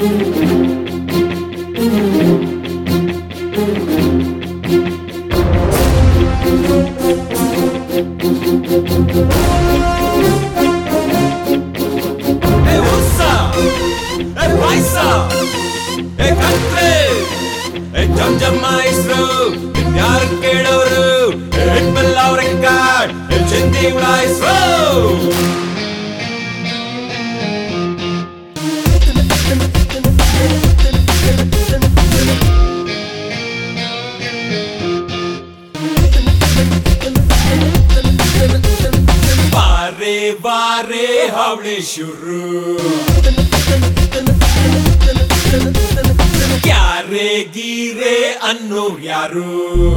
Jam maestro, yaar kedoru, hit bellav record, chindi maestro. Vare vare havle shuru. ಯಾರೇ ಗೀರೆ ಅನ್ನೋರು ಯಾರು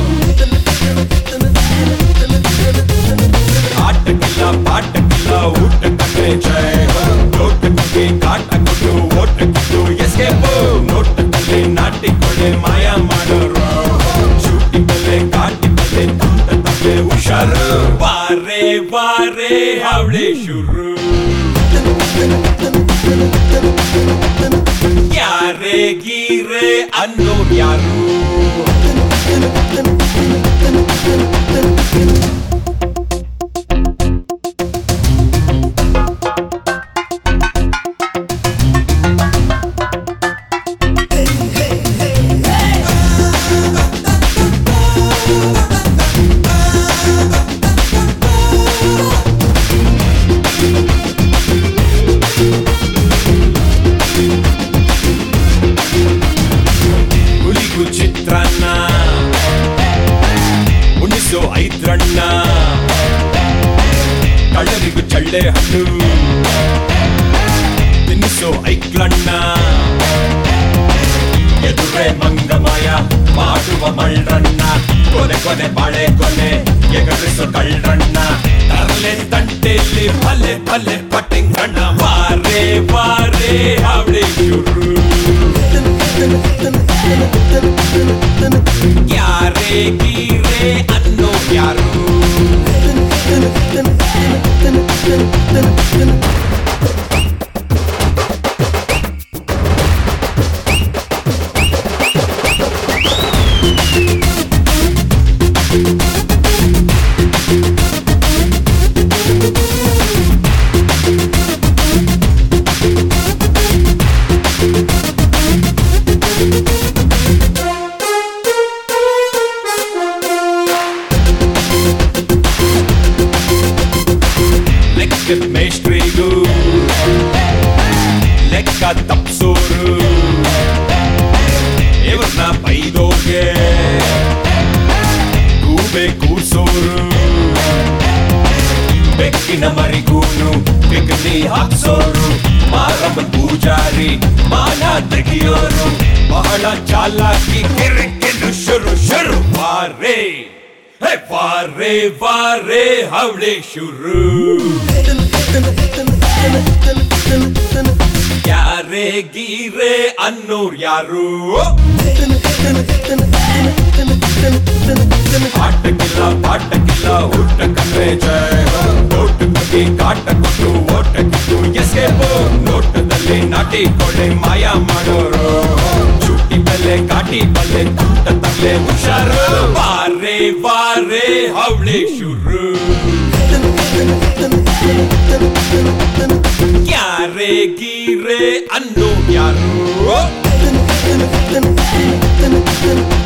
ಆಟಕ್ಕಿಲ್ಲ ಪಾಠಕ್ಕಿಲ್ಲ ಊಟಕ್ಕೆ ಜಯ ನೋಟಕ್ಕೆ ಕಾಟ ಕೊಟ್ಟು ಓಟಕ್ಕಿದ್ದು ಎಸ್ಕೇಪು ನೋಟದಲ್ಲಿ ನಾಟಿಕೊಳ್ಳೆ ಮಾಯ ಮಾಡೋರು ಶೂಟಿಂಗಲ್ಲೇ ಕಾಟಿಕಲ್ಲೇ ತುಂಟ ತಪ್ಪೆ ಹುಷಾರು ಬಾರೆ ಬಾರೆ ಅವಳೆ ಶುರು ಯಾರೇ ಗೀರೆ ಅನ್ನೋರು ಯಾರು ಚಿತ್ರಾನ್ನ ಉಣಿಸೋ ಐದ್ರಣ್ಣ ಕಳ್ಳರಿಗೂ ಚಳ್ಳೆ ಹಣ್ಣು ತಿನ್ನಿಸೋ ಐಕ್ಲಣ್ಣ ಎದುರೇ ಮಂಗಮಯ ಮಾಡುವ ಮಳ್ಳಣ್ಣ ಕೊನೆ ಕೊನೆ ಬಾಳೆ ಕೊನೆ ಎಗರಿಸೋ ಕಳ್ಳಣ್ಣ ತರಲೆ ತಂಟೆಯಲ್ಲಿ ಭಲೆ ಭಲೆ ಪಟ್ಟಿಂಗಣ್ಣ ಬಾರೆ ಬಾರೆ ಅವಳೆ ಶುರು ಯಾರೇ ಗೀರೆ ಅನ್ನೋ ಯಾರು ಮೇಷ್ಟ್ರಿಗೂ ಲೆಕ್ಕ ತಪ್ಸೋರು ಇವ್ರನ್ನ ಬೈದೋಗೆ ಗೂಬೆ ಕೂರ್ಸೋರು ಬೆಕ್ಕಿನ ಮರಿಗೂನು ಬೆಕ್ಕಿ ಹಾಕ್ಸೋರು ಮಾರಮ್ಮನ್ ಪೂಜಾರಿ ಮಾನ ತೆಗಿಯೋರು ಬಹಳ ಚಾಲಾಕಿ ಕಿರಿಕಿರು ಶುರು ಶುರು ವಾರೆ ವಾರೆ ವಾರೆ ಅವಳೆ ಶುರು ಯಾರೇ ಗೀರೆ ಅನ್ನೋರು ಯಾರು ಆಟಕ್ಕಿಲ್ಲ ಪಾಠಕ್ಕಿಲ್ಲ ಊಟಕ್ಕೆ ಜಯ ನೋಟಕ್ಕೆ ಕಾಟ ಕೊಟ್ಟು ಓಟಕ್ಕಿದ್ದು ಎಸ್ಕೇಪು ನೋಟದಲ್ಲಿ ನಾಟಿಕೊಳ್ಳೆ ಮಾಯ ಮಾಡೋರು ಚೂಟಿ ಬಲ್ಲೆ ಕಾಟಿ ಬಲ್ಲೆ ತುಂಟ ತಲ್ಲೆ ಹುಷಾರು ಬಾರೆ ಬಾರೆ ಅವಳೆ ಶುರು ಯಾರೇ ಗೀರೆ ಅನ್ನೋ ಯಾರು